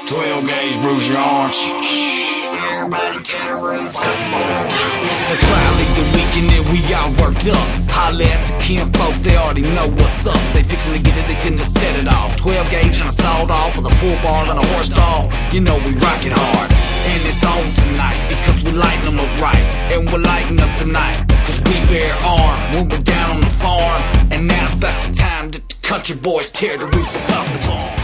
12 gauge, bruise your arms. It's Friday the weekend and we all worked up. Holla at the kinfolk, they already know what's up. They fixin' to get it, they finna set it off. 12 gauge and a sawed off with a full bar and a horse stall. You know we rock it hard. And it's on tonight because we lightin' them up right. And we're lightin' up the night cause we bear arm when we're down on the farm. And now it's about the time that the country boys tear the roof above the barn.